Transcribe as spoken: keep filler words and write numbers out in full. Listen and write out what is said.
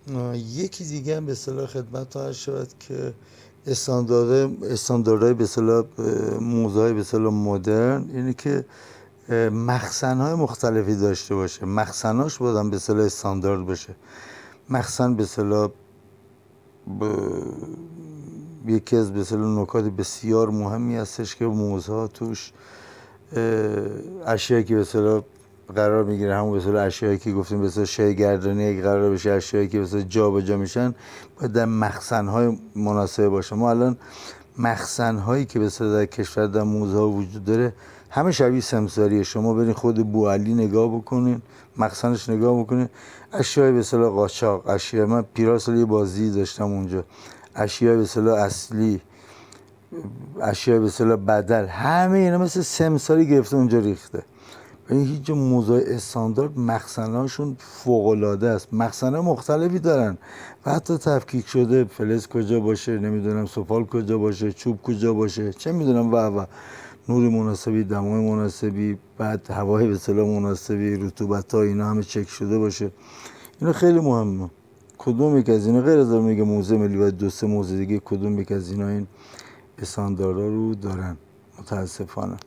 آه، یکی دیگه هم به اصطلاح خدمت عرض شود که استاندارد استانداردهای به اصطلاح موزه‌های به اصطلاح مدرن، اینه که مخزن‌های مختلفی داشته باشه. مخزناش باید هم به اصطلاح استاندارد باشه. مخزن به اصطلاح یکی از به اصطلاح نکات بسیار مهمی هستش که موزها توش اشیایی که به اصطلاح قرار میگیره، همون به اصطلاح اشیایی که گفتیم به اصطلاح شی گردنی قرار بشه، اشیایی که به اصطلاح جابجا میشن باید در مخزن‌های مناسب باشه. ما الان مخزن‌هایی که به اصطلاح در کشور در موزها وجود داره همه شبیه سمساریه. شما برین خود بوعلی نگاه بکنین، مخزنش نگاه بکنین، اشیای به اصطلاح قاچاق، اشیاء، من پیراس یه بازی داشتم اونجا، اشیای به اصطلاح اصلی، اشیاء به اصطلاح بدل، همه اینا مثل سمساری گرفته اونجا ریخته. این هیچ موزه استاندارد مخزناشون فوق العاده است. مخزن‌های مختلفی دارن و حتی تفکیک شده، فلز کجا باشه، نمیدونم سفال کجا باشه، چوب کجا باشه، چه میدونم، و و نور مناسبی، دمای مناسبی، بعد هوای به اصطلاح مناسبی، رطوبت‌ها، اینا همه چک شده باشه. اینا خیلی مهمه. کدوم یک از اینا غیر از میگه موزه ملی و دو سه موزه دیگه، کدوم یک از اینا این استانداردها رو دارن؟ متاسفانه.